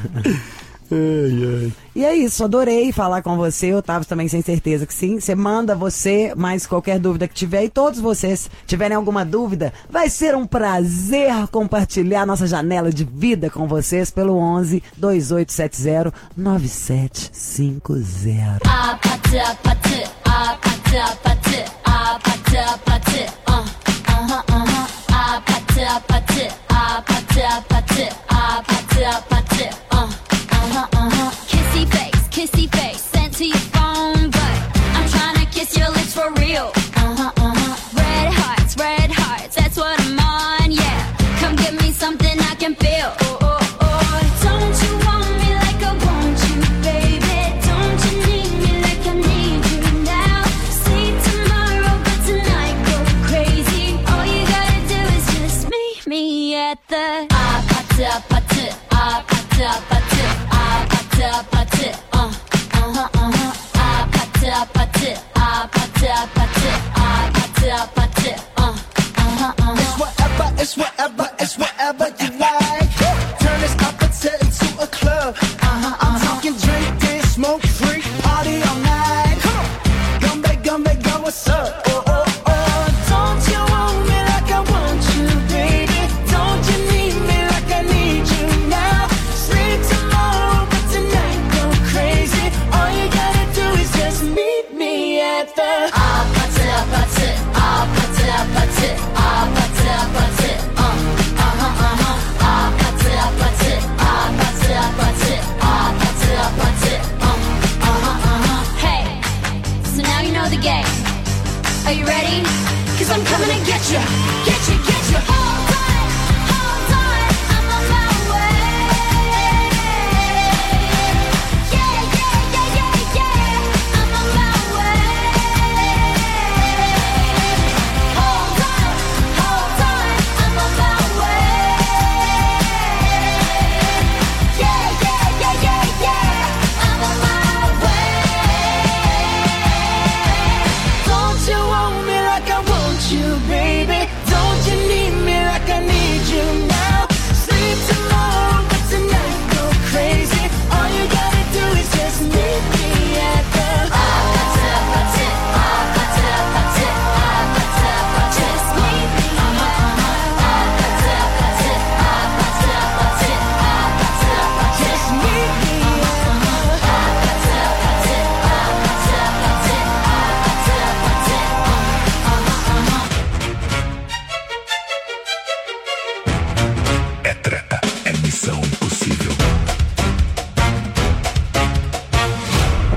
E é isso, adorei falar com você. Eu tava também sem certeza que sim. Você manda mais qualquer dúvida que tiver. E todos vocês tiverem alguma dúvida, vai ser um prazer compartilhar nossa janela de vida com vocês pelo 11 2870 9750.
Kissy face, sent to your phone, but I'm tryna kiss your lips for real. Red hearts, that's what I'm on, yeah. Come give me something I can feel. Don't you want me like I want you, baby? Don't you need me like I need you now? See tomorrow, but tonight go crazy. All you gotta do is just meet me at the
It's whatever you like. Turn this opposite into a club. I'm talking drink, dance, smoke, freak, party all night. Come back, what's up? Don't you want me like I want you, baby? Don't you need me like I need you now? Sleep tomorrow, but tonight go crazy. All you gotta do is just meet me at the
Hey, so now you know the game. Are you ready? 'Cause I'm coming to get you. Get you. Hold on, I'm on my way. Yeah, I'm on my way. Hold on,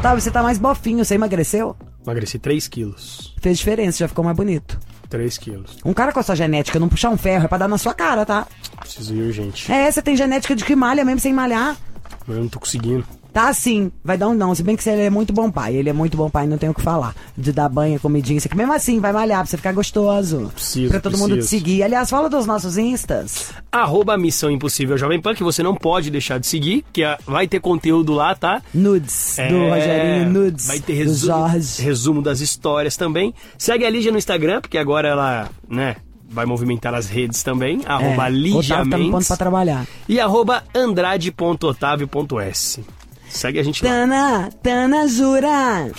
Otávio, você tá mais bofinho, você emagreceu?
Emagreci 3 quilos.
Fez diferença, já ficou mais bonito.
3 quilos.
Um cara com a sua genética não puxar um ferro é pra dar na sua cara, tá?
Preciso ir urgente.
Você tem genética de que malha mesmo sem malhar.
Mas eu não tô conseguindo.
Tá sim, vai dar um não. Se bem que ele é muito bom pai. Ele é muito bom pai, não tem o que falar. De dar banho, comidinha, isso aqui. Mesmo assim, vai malhar pra você ficar gostoso. Pra todo mundo te seguir. Aliás, fala dos nossos instas.
@Missão Impossível Jovem Pan, que você não pode deixar de seguir, que vai ter conteúdo lá, tá?
Nudes, do Rogerinho, nudes.
Vai ter resumo das histórias também. Segue a Lígia no Instagram, porque agora ela, né, vai movimentar as redes também. @Lígia Mendes.
Tá me pondo pra trabalhar.
E @Andrade.Otávio.s. Segue a gente lá.
Tana, jura.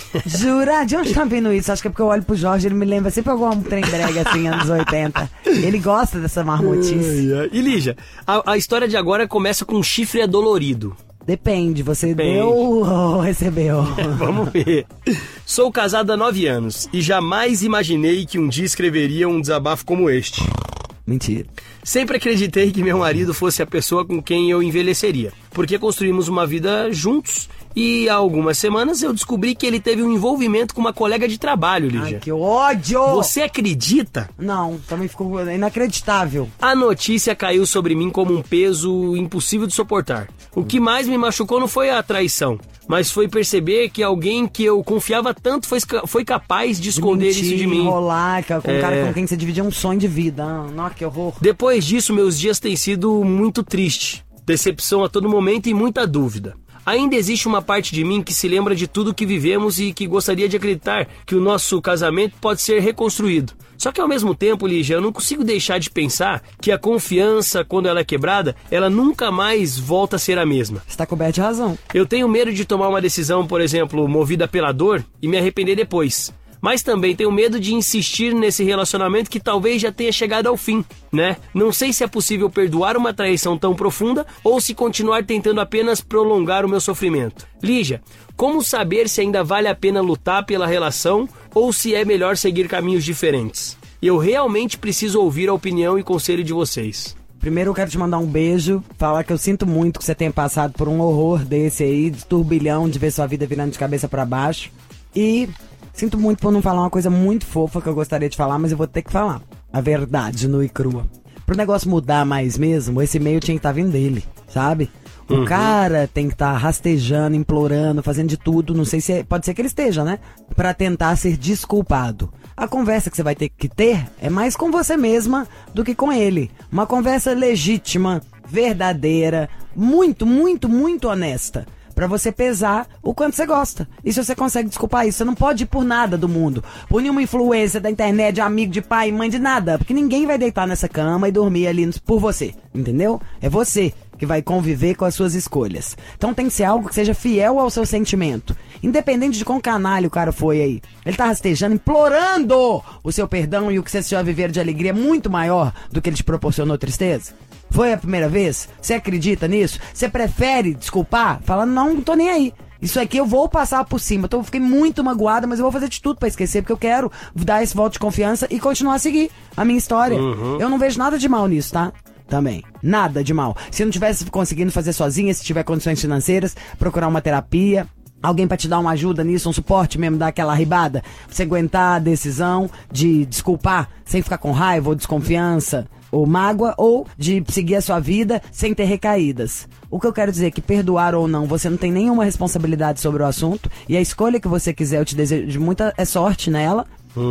De onde tá vindo isso? Acho que é porque eu olho pro Jorge, ele me lembra sempre algum trem brega assim, anos 80. Ele gosta dessa marmotice.
E Lígia, a história de agora começa com um chifre adolorido.
Depende, você deu ou recebeu?
Vamos ver. Sou casado há 9 anos e jamais imaginei que um dia escreveria um desabafo como este.
Mentira.
Sempre acreditei que meu marido fosse a pessoa com quem eu envelheceria, porque construímos uma vida juntos e há algumas semanas eu descobri que ele teve um envolvimento com uma colega de trabalho, Lígia.
Ai, que ódio!
Você acredita?
Não, também ficou inacreditável.
A notícia caiu sobre mim como um peso impossível de suportar. O que mais me machucou não foi a traição, mas foi perceber que alguém que eu confiava tanto foi capaz de esconder isso de mim.
Enrolar com um cara com quem você dividia um sonho de vida. Nossa, que horror.
Depois disso, meus dias têm sido muito tristes. Decepção a todo momento e muita dúvida. Ainda existe uma parte de mim que se lembra de tudo que vivemos e que gostaria de acreditar que o nosso casamento pode ser reconstruído. Só que ao mesmo tempo, Lígia, eu não consigo deixar de pensar que a confiança, quando ela é quebrada, ela nunca mais volta a ser a mesma.
Você tá coberto de razão.
Eu tenho medo de tomar uma decisão, por exemplo, movida pela dor e me arrepender depois. Mas também tenho medo de insistir nesse relacionamento que talvez já tenha chegado ao fim, né? Não sei se é possível perdoar uma traição tão profunda ou se continuar tentando apenas prolongar o meu sofrimento. Lígia, como saber se ainda vale a pena lutar pela relação ou se é melhor seguir caminhos diferentes? Eu realmente preciso ouvir a opinião e conselho de vocês.
Primeiro eu quero te mandar um beijo, falar que eu sinto muito que você tenha passado por um horror desse aí, de turbilhão, de ver sua vida virando de cabeça pra baixo. E sinto muito por não falar uma coisa muito fofa que eu gostaria de falar, mas eu vou ter que falar. A verdade, nua e crua. Pro negócio mudar mais mesmo, esse e-mail tinha que estar vindo dele, sabe? O cara tem que estar rastejando, implorando, fazendo de tudo, não sei se pode ser que ele esteja, né? Pra tentar ser desculpado. A conversa que você vai ter que ter é mais com você mesma do que com ele. Uma conversa legítima, verdadeira, muito, muito, muito honesta. Pra você pesar o quanto você gosta. E se você consegue desculpar isso, você não pode ir por nada do mundo. Por nenhuma influência da internet, de amigo, de pai, mãe, de nada. Porque ninguém vai deitar nessa cama e dormir ali por você. Entendeu? É você que vai conviver com as suas escolhas. Então tem que ser algo que seja fiel ao seu sentimento. Independente de quão canalha o cara foi aí. Ele tá rastejando, implorando o seu perdão e o que você já viver de alegria é muito maior do que ele te proporcionou tristeza. Foi a primeira vez? Você acredita nisso? Você prefere desculpar? Falando, não tô nem aí. Isso aqui eu vou passar por cima. Eu fiquei muito magoada, mas eu vou fazer de tudo pra esquecer, porque eu quero dar esse voto de confiança e continuar a seguir a minha história. Eu não vejo nada de mal nisso, tá? Também. Nada de mal. Se não tivesse conseguindo fazer sozinha, se tiver condições financeiras, procurar uma terapia, alguém pra te dar uma ajuda nisso, um suporte mesmo, dar aquela arribada, pra você aguentar a decisão de desculpar sem ficar com raiva ou desconfiança ou mágoa, ou de seguir a sua vida sem ter recaídas. O que eu quero dizer é que perdoar ou não, você não tem nenhuma responsabilidade sobre o assunto, e a escolha que você quiser, eu te desejo muita sorte nela.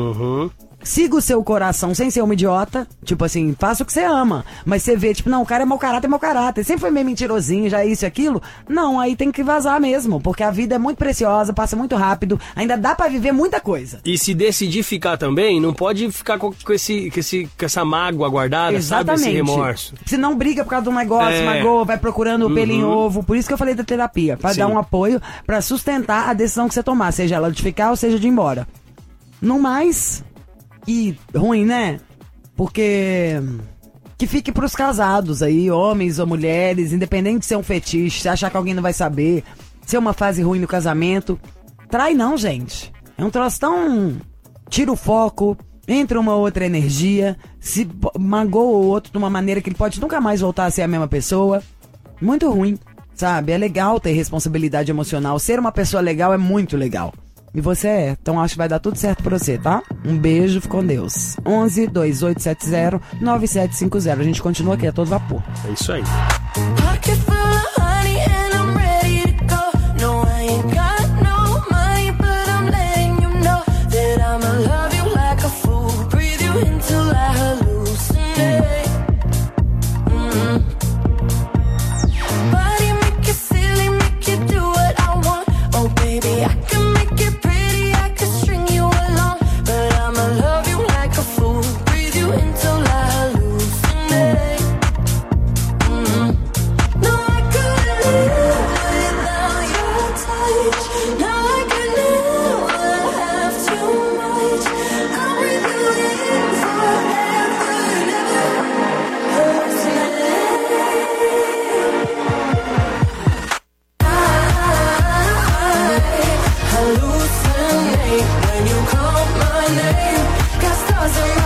Siga o seu coração sem ser uma idiota. Tipo assim, faça o que você ama. Mas você vê, tipo, não, o cara é mau caráter, é mau caráter. Sempre foi meio mentirosinho, já isso e aquilo. Não, aí tem que vazar mesmo. Porque a vida é muito preciosa, passa muito rápido. Ainda dá pra viver muita coisa.
E se decidir ficar também, não pode ficar com essa mágoa guardada,
exatamente,
sabe? Esse remorso.
Se não briga por causa de um negócio, magoa, vai procurando o pelo em ovo. Por isso que eu falei da terapia. Pra dar um apoio, pra sustentar a decisão que você tomar. Seja ela de ficar ou seja de ir embora. No mais... E ruim, né? Porque que fique pros casados aí, homens ou mulheres, independente de ser um fetiche, se achar que alguém não vai saber, se é uma fase ruim no casamento. Trai não, gente. É um troço tão... Tira o foco, entra uma outra energia, se magoa o outro de uma maneira que ele pode nunca mais voltar a ser a mesma pessoa. Muito ruim. sabe? É legal ter responsabilidade emocional. Ser uma pessoa legal é muito legal. E você é. Então acho que vai dar tudo certo pra você, tá? Um beijo, fica com Deus. 11-2870-9750. A gente continua aqui a todo vapor.
É isso aí.
Hallucinate when you call my name. Got stars in